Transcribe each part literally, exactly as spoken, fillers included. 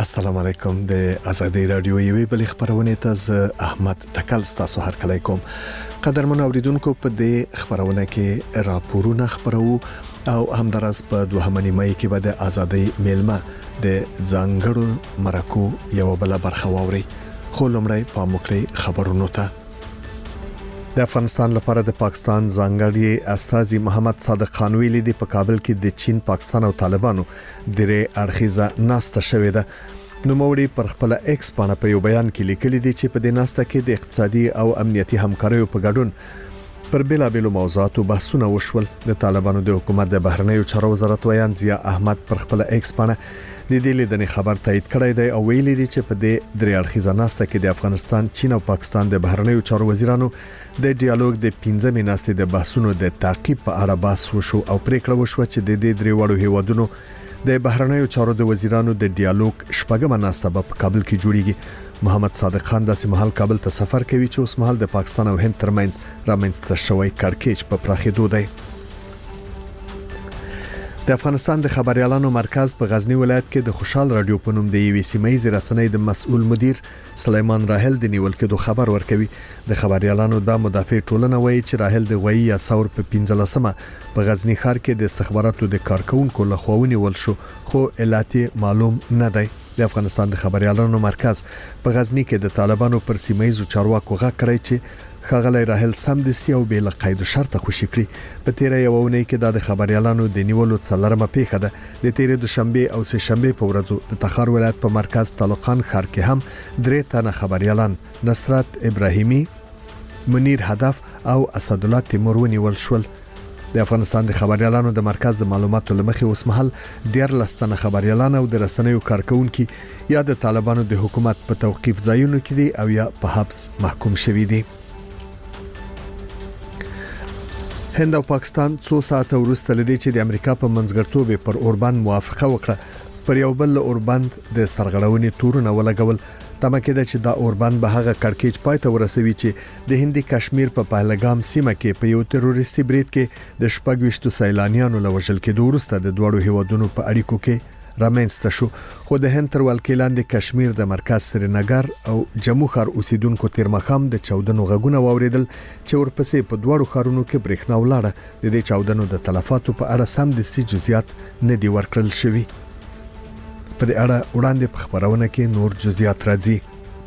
السلام علیکم. د ازادي رادیو یوې بل خبرونه ته ز احمد تکل تاسو هر کله کوم. قدرمن اوریدونکو په دې خبرونه کې راپورونه خبرو او همدارس په دوهمه نیمه کې به د ازادي میلمه د ځانګړو مرکو یو بل برخه ووري. خو لمړی په مکړی خبرونو ته د افغانستان لپاره د پاکستان ځانګړي استاذي محمد صادق خان ویلي دی په کابل کې د چین، پاکستان او طالبانو درې اړخیزه ناسته شوې ده. نو موري پر خپل ایکس باندې په یو بیان کې لیکلي دي چې په دې ناسته کې د اقتصادي او امنیتي همکاریو په ګډون پر بلابلو موضوعاتو بحثونه وشول. د طالبانو د حکومت د بهرنیو چارو وزارت ویان ضیا احمد پر خپل ایکس باندې د دې لیدنې خبر تایید کړی دی او ویلي دي چې په دې درې اړخیزه ناسته کې د افغانستان، چین او پاکستان د بهرنیو چارو وزیرانو د ډیالوګ د پنځمې ناستې د بحثونو د تعقیب په اړه بحث وشو او پریکړه وشوه چې د دې درې وړو هیوادونو د بهرنیو چارو د وزیرانو د ډیالوګ شپږمه ناسته په کابل کې جوړیږي. محمد صادق خان د سیمهال کابل ته سفر کوي چې اوس مهال د پاکستان او هند ترمنځ رامنځته شوی کړکېچ په پراخېدو دی. د افغانستان د خبريالانو مرکز په غزنی ولایت کې د خوشحال رادیو په نوم د یوې سیمایي رسنۍ د مسؤل مدیر سلیمان راهل د نیول کېدو خبر ورکوي. د خبريالانو د مدافع ټولنه وایي چې راهل د غوي یا ثور په پنځلسمه په غزنی ښار کې د استخباراتو د کارکونکو لخوا ونیول شو، خو علت معلوم نه دی. د افغانستان د خبريالانو مرکز په غزنی کې د طالبانو پر سیمایي چارواکو غږ کړی چې خغلی راهل سم د سی او بیل قید شرط خوشی کړی. په تیرې یوونه کې د خبريالانو د نیولو څلرمه پیښه ده. د تیرې دوشنبه او سه شنبه په ورځو د تخار ولایت په مرکز طالقان ښار کې هم درې تنه خبريالان نصرت ابراهیمی، منیر هدف او اسد الله تیمور ونیول شول. د افغانستان د خبريالانو د مرکز د معلوماتو لمخې اوسمحل ډیر لستنه خبريالان او د رسنیو کارکونکو یا د طالبانو د حکومت په توقيف ځایونو کې دي او یا په حبس محکوم شوي دي. هند او پاکستان څو ساعته وروسته لدی چې د امریکا په منځګړتوب پر اوربند موافقه وکړه پر یو بل اوربند د سرغړونې تورونه ولګول. تمه کېده چې دا اوربند به هغه کړکېچ پای ته ورسوي چې د هندي کشمیر په پهلګام سیمه کې په یو تروریستي برید کې د شپږ سیلانیانو لوژل کېدو وروسته د دوړو هیوادونو په اړیکو کې رامنځته شو. خو د هند تر ولکې لاندې کشمیر د مرکز سرینګر او جمو ښار اوسیدونکو تیر مخام د چاودنو غږونه واوریدل چې ورپسې په دوړو ښارونو کې برېښنا ولاړه. د دې چاودنو د تلفاتو په اړه سم د سي جزئیات نه دی ورکړل شوی. په دې اړه وړاندې په خبرونه کې نور جزئیات راځي.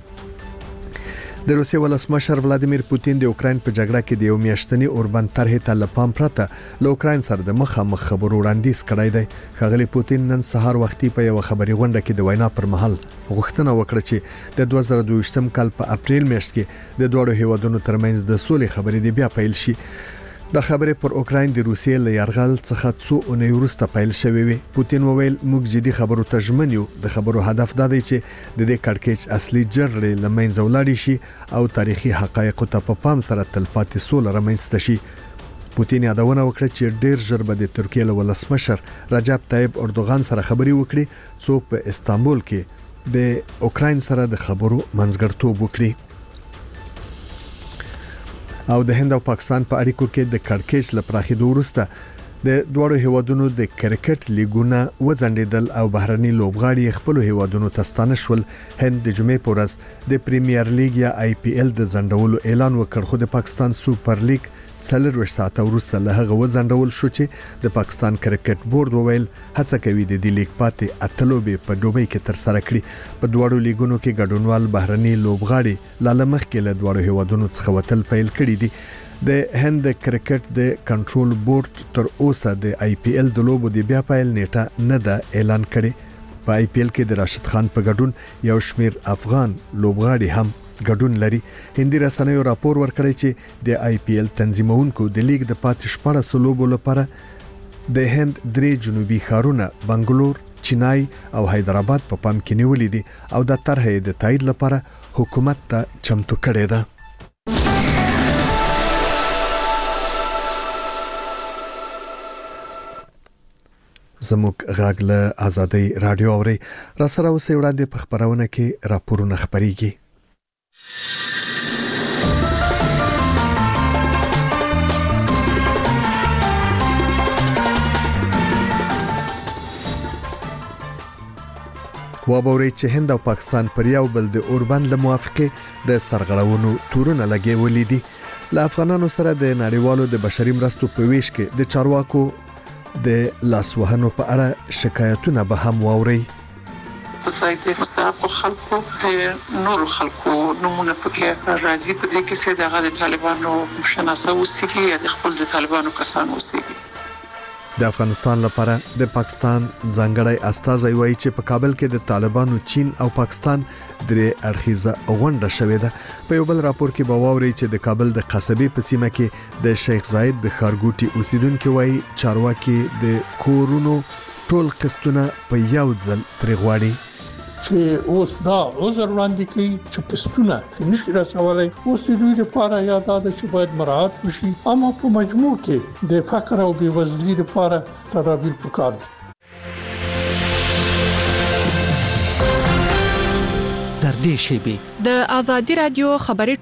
د روسیې ولسمشر ولادیمیر پوتین د اوکرين په جګړه کې د یو میاشتنی اوربند طرحې ته لپام پرته له اوکرين سره د مخامخ خبرو وړاندیز کړی دی. خغلی پوتین نن سهار وختي په یو خبري غونډه کې د وینا پر مهال غوښتنه وکړه چې د دوه زره دوه ویشتم کال په اپریل میاشت کې د دوه هیوادونو ترمنځ د سولې خبرې دی بیا پیل شي. د خبرې پر اوکرين د روسیې له یرغل څخه څو اونۍ وروسته پیل شوې وي. پوتین وویل موږ جدي خبرو ته ژمن یو. د خبرو هدف دا دی چې د دې کړکېچ اصلي جرړې لمنځه ولاړ شي او تاریخي حقایق ته په پام سره تلپاتې سوله رامنځته شي. پوتین یادونه وکړه چې ډیر ژر به د ترکیې له ولسمشر رجب طیب اردوغان سره خبري وکړي څو په استانبول کې د اوکرين سره د خبرو منځګړتوب وکړي. او د هند او پاکستان په اړیکو کې د کړکېچ لپاره وروسته د دوړو هیوادونو د کرکټ لیګونه وځنډیدل او بهرني لوبغاړي خپل هیوادونو ته ستانه شول. هند د جمعې په ورځ د پریمیر لیګ یا آی پی ایل د ځنډولو اعلان وکړ، خو د پاکستان سوپر لیګ څلور ساعته وروسته له هغه وځنډول شو چې د پاکستان کرکټ بورډ وویل هڅه کوي د دې لیګ پاتې اتلوبې په دوبۍ کې تر سره کړي. په دوړو لیګونو کې ګډونوال بهرني لوبغاړي لاله مخ کې له دوړو هیوادونو څخه وتل پیل کړي دي. د هند کرکټ د کنټرول بورډ تر اوسه د آی پی ایل د لوبو د بیا پیل نیټه نه ده اعلان کړي. په آی پی ایل کې د راشد خان په ګډون یو شمیر افغان لوبغاړي هم ګډون لري. هندي رسنیو راپور ورکړی چې د آی پی ایل تنظیمونکو د لیګ د پاتې شپږ لوبو لپاره د هند درې جنوبي ښارونه بنگلور، چنای او حیدرآباد په پام کې نیولې دي او د طرحې د تایید لپاره حکومت ته چمتو کړي ده. زموږ غږ له ازادي رادیو اوري را سره اوسې وړاندې په خبرونه کې راپورونه خبريږي. وابوري چې هند او پاکستان پر یو بل د اوربند له موافقه د سرغړونو تورونه لګولې دي. له افغانانو سره د نړیوالو د بشري مرستو په ویش کې د چارواکو د لاسوهنو په اړه شکایتونه به هم واوري. سایت مستحق خلکو د نور خلکو نمونه پکې راځي په دې کې چې دغه د طالبانو شناسه اوسېږي یا د خپل د طالبانو کسان اوسېږي. د افغانستان لپاره د پاکستان ځانګړی استازی وایي چې په کابل کې د طالبانو چین او پاکستان درې اړخیزه غونډه شوې ده. په یو بل راپور کې به واوري چې د کابل د قصبې په سیمه کې د شیخ زاید د خارګوټي اوسیدونکو وایي چارواکي د کورونو ټول قسطونه په یو ځل پرېغواړي چې اوس دا عذر وړاندې کوي چې پښتونه نشي رسولای. اوس د دوی لپاره یاد ده چې باید مراعات وشي، اما په مجموع کې د فقر او بېوزلۍ لپاره تدابیر پکار دي. در دې شیبه د ازادي رادیو خبري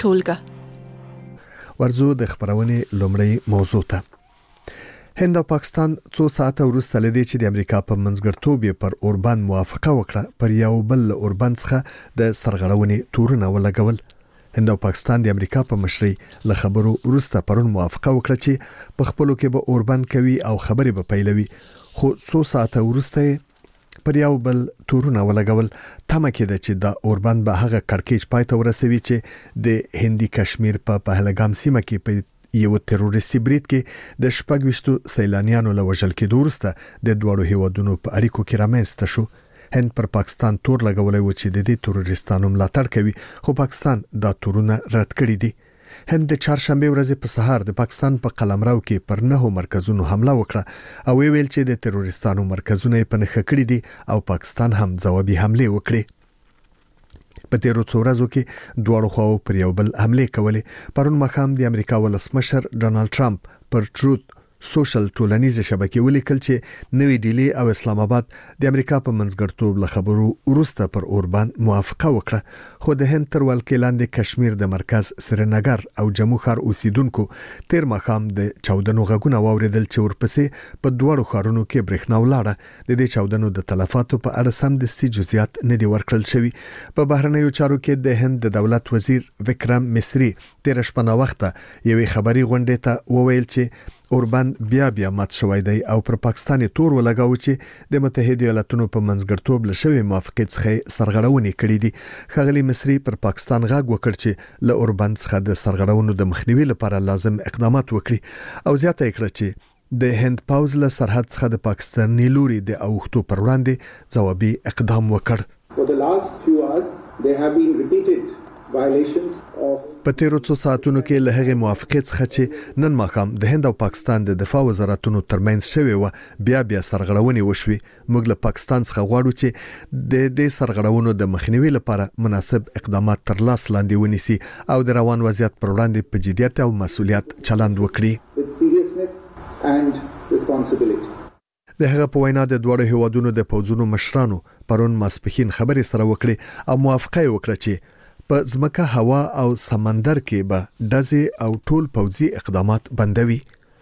ټولګه ورزو د خبرونې لومړی موضوع ته. هند او پاکستان څو ساعته وروسته لدی چې د امریکا په منځګړتوب پر اوربند موافقه وکړه پر یو بل اوربند څخه د سرغړونې تورونه ولګول. هند او پاکستان د امریکا په مشرۍ له خبرو وروسته پرون موافقه وکړه چې په خپلو کې به اوربند کوي او خبرې به پیلوي، خو څو ساعته وروسته پر یو بل تورونه ولګول. تمه کېده چې دا اوربند به هغه کړکېچ پای ته ورسوي چې د هندي کشمیر په پهلګام سیمه کې په یو تروریستي برید کې د شپږويشتو سیلانیانو له وژل کېدو وروسته د دوړو هیوادونو په اړیکو کې رامنځته شو. هند پر پاکستان تور لګولای و چې د دې تروریستانو ملاتړ کوي، خو پاکستان دا تورونه رد کړی دي. هند د چهارشنبه ورځې په سهار د پاکستان په قلمرو کې پر نهو مرکزونو حمله وکړه او ویل چې د تروریستانو مرکزونه په نښه کړی دي او پاکستان هم ځوابي حمله وکړه. په تیرو څو ورځو کې دواړو خواو پر یو بل حمله کولې. پرون مخام د امریکا ولسمشر ډونالد ټرمپ پر ټروت سوشل ټولنیزه شبکې ولیکل چې نوې ډیلی او اسلام آباد د امریکا په منځګړتوب له خبرو وروسته پر اوربند موافقه وکړه، خو د هند تر ولکې لاندې کشمیر د مرکز سرینگر او جموں ښار اوسیدونکو تیر مخام د چاودنو غږونه واوریدل چې ورپسې په دوړو ښارونو کې برېښنا ولاړه. د دې چاودنو د تلفاتو په اړه سمدستي جزئیات نه دي ورکړل شوي. په بهرنیو چارو کې د هند د دولت وزیر وکرم مصری تیر شپه نا وخته یوې خبري غونډې ته وویل چې اوربند بیا بیا مات شوی دی او پر پاکستان تور ولګاو چې د متحده ایالاتونو په منځګړتوب لشوي موافقت څخه سرغړونې کړې دي. خغلی مصری پر پاکستان غاګ وکړ چې له اوربند څخه د سرغړونو د مخنیوي لپاره لازم اقدامات وکړي او زیاته کړه چې د هند پاوز له سرحد څخه د پاکستاني لوري د اوښتو پر وړاندې ځوابي اقدام وکړ. For the last few hours there have been repeated violations of په تیرو څو ساعتونو کې له هغې موافقت څخه چې نن ماښام د هند او پاکستان د دفاع وزارتونو ترمنځ شوې و بیا بیا سرغړونې وشوي. موږ له پاکستان څخه غواړو چې د دې سرغړونو د مخنیوي لپاره مناسب اقدامات تر لاس لاندې ونیسي او د روان وضعیت پر وړاندې په جدیت او مسؤلیت چلند وکړي. with seriousness and responsibility. د هغه په وینا د دوړو هیوادونو د پوځونو مشرانو پرون ماسپخین خبرې سره وکړي او موافقه وکړه چې په ځمکه، هوا او سمندر کې به دزې او ټول پوځي اقدامات بندوي.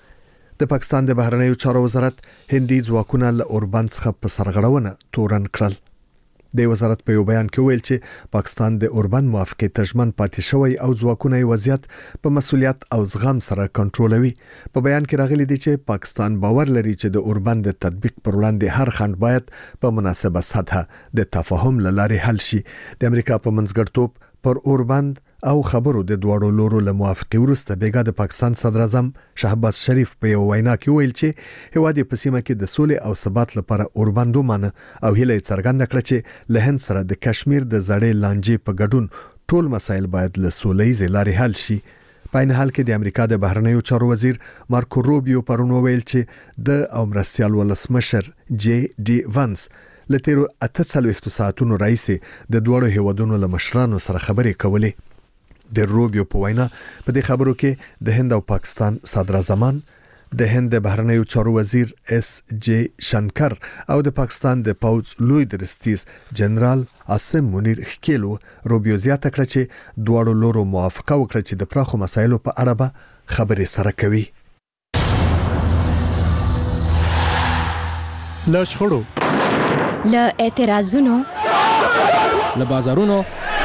د پاکستان د بهرنیو چارو وزارت هندي ځواکونه له اوربند څخه په سرغړونه تورن کړل. د وزارت په یو بیان کې ویل چې پاکستان د اوربند موافقه تجمن پاتې شوی او ځواکونه یې وضعیت په مسؤلیت او زغم سره کنټرولوي. په بیان کې راغلي دي چې پاکستان باور لري چې د اوربند د تطبیق پر وړاندې هر خنډ باید په مناسبه سطحه د تفاهم لاره حل شي. د امریکا په منځګړتوب پر اوربند او خبرو د دوړو لورو له موافقه وروسته بیګا د پاکستان صدر اعظم شهباز شریف په یو وینا کې ویل چې هواد په سیمه کې د سولې او ثبات لپاره اوربند ومنه او هیله څرګنده کړه چې له هند سره د کشمیر د زړې لانجې په ګډون ټول مسایل باید له سولې لارې حل شي. په این حال کې د امریکا د بهرنیو چارو وزیر مارکو روبیو پرون ویل چې د امرستیال ولسمشر جی ډي وانس لتیرو اته څلوېښت ساعتونو راځي د دوړو هیوادونو له مشرانو سره خبرې کولې. د روبیو په وینا په دې خبرو کې د هند او پاکستان صدر اعظمان، د هند د بهرنیو چارو وزیر اس جے شنکر او د پاکستان د پوځ لوی درستیز جنرال عاصم منیر خکیلو. روبیو زیاته کړه چې دوړو لورو موافقه وکړه چې د پراخو مسایلو په اړه به خبرې سره کوي. لا شخړو له اعتراضونو له بازارونو،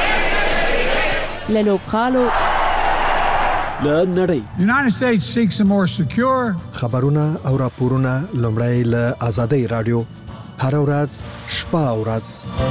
له لوبغالو، له نړۍ. The United States seeks a more secure. خبرونه او راپورونه لومړی له آزادۍ رادیو هر ورځ شپه او ورځ.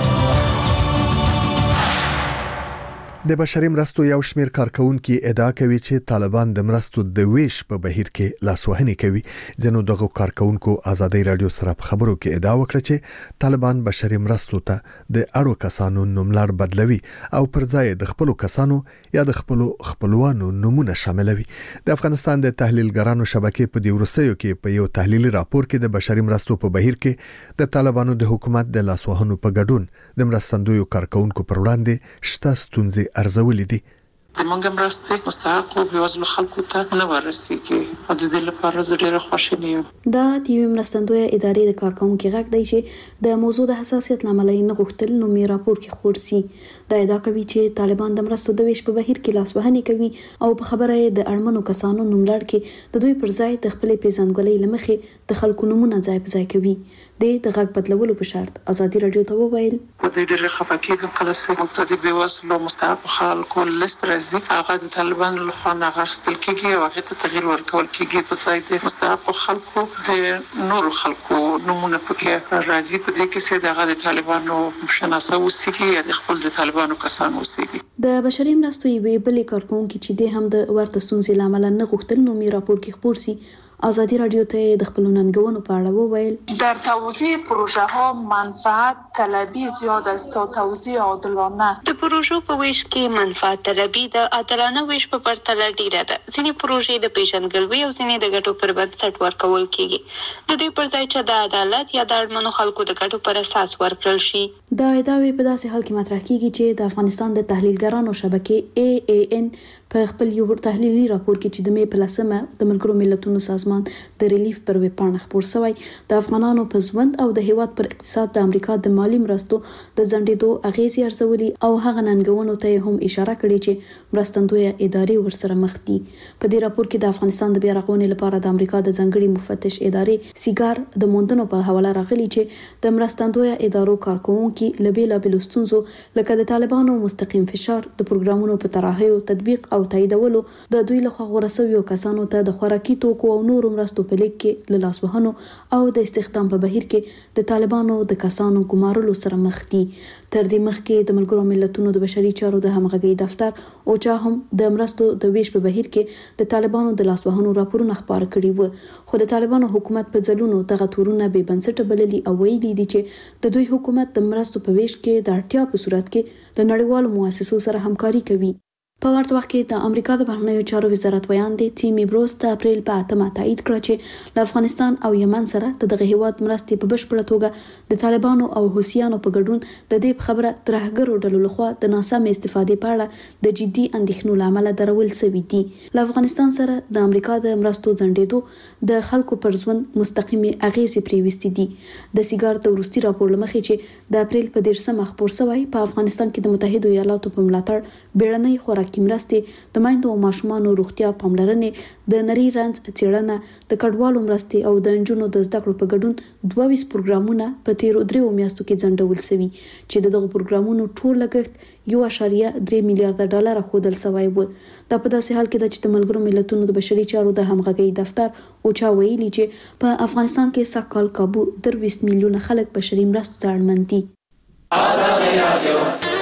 د بشري مرستو یو شمېر کارکونکو ادعا کوي چې طالبان د مرستو د ویش په بهیر کې لاسوهنه کوي. ځینو دغه کارکونکو آزادۍ رادیو سره په خبرو کې ادعا وکړه چې طالبان بشري مرستو ته د اړو کسانو نوملړ بدلوي او پر ځای د خپل کسانو یا د خپل خپلوانو نمونه شاملوي. د افغانستان د تحلیلګرانو شبکې په دی ورسېو کې په یو تحلیلي راپور کې د بشري مرستو په بهیر کې د طالبانو د حکومت د لاسوهنو په ګډون د مرستندویو کارکونکو پر وړاندې شته ستونزې ارزولې دي. د موږ مرستې مستحق او بېوزلو خلکو ته نه ورسیږي او د دې لپاره زه ډېره خوشاله یم. دا د یوې مرستندویه ادارې د کارکونکو غږ دی چې د موضوع د حساسیت لامل یې نه غوښتل نومي راپور کې خپور سي. دا ادعا کوي چې طالبان د مرستو د ویش په بهیر کې لاسوهنه کوي او په خبره یې د اړمنو کسانو نوملړ کې د دوی پر ځای د خپل پیژندګلوۍ لمخې د خلکو نمونه ځای په ځای کوي. د غږ بدلولو په شرط ازادي رادیو ته وویل د ډېر خفقېږم کله چې مقتدي بېوزلو مستحق خلکو لیست راځي هغه د طالبانو لخوا نه غوښتل کېږي او هغه ته تغییر ورکول کېږي. په ځای د مستحق خلکو د نورو خلکو نمونه پکې راځي په دې کې چې دغه د طالبانو شناسه اوسېږي یا د خپل د طالبانو کسان اوسېږي. د بشري مرستو یوې بلې کارکونکو چې د هم د ورته ستونزې لامل نه غوښتل نومي راپور کې خپور سي آزادی رادیو ته د خپل ننګونو په اړه وویل در توزیع پروژه ها منفعت طلبی زیاد است تا توزیع عادلانه. د پروژو په ویش کې منفعت طلبی د عادلانه ویش په پرتله ډیره ده. ځینې پروژې د پیژندګلوۍ او ځینې د ګټو پر بنسټ ورکول کیږي. د دې پر ځای چې د عدالت یا د اړمنو خلکو د ګټو پر اساس ورکړل شي. دا ادعاوې په داسې حال کې مطرح کیږي چې د افغانستان د تحلیلګرانو شبکې ای ای ان په خپل یو تحلیلي راپور کې چې د مې په لسمه د ملګرو ملتونو سازمان د ریلیف پر ویب پاڼه خپور شوی د افغانانو په ژوند او د هیواد پر اقتصاد د امریکا د مالی مرستو د ځنډېدو اغیزې ارزولي او هغه ننګونو ته هم اشاره کړې چې مرستندویه ادارې ورسره مخ دي. په دې راپور کې د افغانستان د بیا رغونې لپاره د امریکا د ځنګړي مفتش ادارې سیګار د موندنو په حواله راغلي چې د مرستندویه ادارو کارکونکو له بیلابېلو ستونزو لکه د طالبانو مستقیم فشار د پروګرامونو په طرحه او تطبیق او تاییدولو د دوی لخوا غوړه شویو کسانو ته د خوراکي توکو او نورو مرستو په لیک کې له لاسوهنو او د استخدام په بهیر کې د طالبانو د کسانو ګمارلو سره مخ دي. تر دې مخکې د ملګرو ملتونو د بشري چارو د همغږۍ دفتر او چا هم د مرستو د ویش په بهیر کې د طالبانو د لاسوهنو راپورونه خپاره کړي وو. خو د طالبانو حکومت په ځلونو دغه تورونه بې بنسټه بللي او ویلي دي چې د دوی حکومت د مرستو په ویش کې د اړتیا په صورت کې د نړیوالو مؤسسو سره همکاري کوي. په ورته وخت کې د امریکا د بهرنیو چارو وزارت ویان دی ټیمي بروس د اپریل په اتمه تایید کړ چې د افغانستان او یمن سره د دغه هیواد مرستې په بشپړه توګه د طالبانو او حوثیانو په ګډون د دې خبره ترهګرو ډلو لخوا د ناسمې استفادې په اړه د جدي اندېښنو لامل درول شوی دی. له افغانستان سره د امریکا د مرستو ځنډېدو د خلکو پر ژوند مستقیمه اغیزې پریوستې دي. د سیګار د وروستي راپور لمخې چې د اپریل په دیرشمه خپور شوی په افغانستان کې د متحده ایالاتو په ملاتړ بیړنۍ خوراکي مرستې د مایندو او ماشومانو روغتیا پاملرنې د نری رنځ څېړنه د کډوالو مرستې او د نجونو د زده کړو په ګډون دوه ویشت پروګرامونه په تیرو دریو میاشتو کې ځنډول شوي چې دغه پروګرامونو ټول لګښت یو اعشاریه درې میلیارډ ډالر ښودل شوی و. دا په داسې حال کې ده چې د ملګرو ملتونو د بشري چارو د همغږۍ دفتر او چا ویلي چې په افغانستان کې سږ کال کابو درویشت میلیونه خلک بشري مرستو ته اړمن دي. آزادي رادیو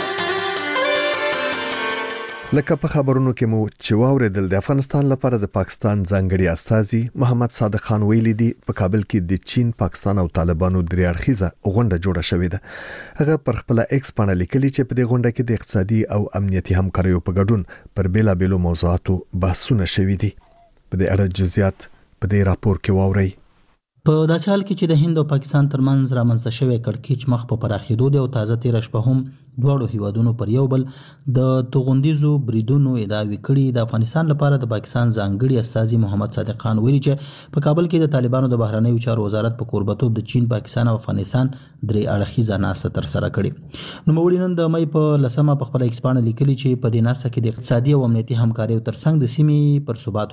لکه په خبرونو کې مو چې واوریدل د افغانستان لپاره د پاکستان ځانګړي استازي محمد صادق خان ویلي دی په کابل کې د چین، پاکستان او طالبانو درې اړخیزه غونډه جوړه شوې ده. هغه پر خپل ایکس باندې لیکلي چې په دې غونډه کې د اقتصادي او امنیتي همکاریو په ګډون پر بیلابېلو موضوعاتو بحثونه شوي دي. په دې اړه جزئیات په دې راپور کې واورئ. په داسې حال کې چې د هند او پاکستان ترمنځ رامنځته شوی کړکېچ مخ په پراخېدو دی او تازه تیر شپه هم دواړو هیوادونو پر یو بل د توغندیزو بریدونو ادعاوې کړي. د افغانستان لپاره د پاکستان ځانګړي استازي محمد صادق خان ویلي چې په کابل کې د طالبانو د بهرنیو چارو وزارت په کوربتوب د چین، پاکستان او افغانستان درې اړخیزه ناسته ترسره کړې. نوموړي نن د مې په لسمه په خپل ایکس باندې لیکلي چې په دې ناسته کې د اقتصادي او امنیتي همکاریو ترڅنګ د سیمې پر ثبات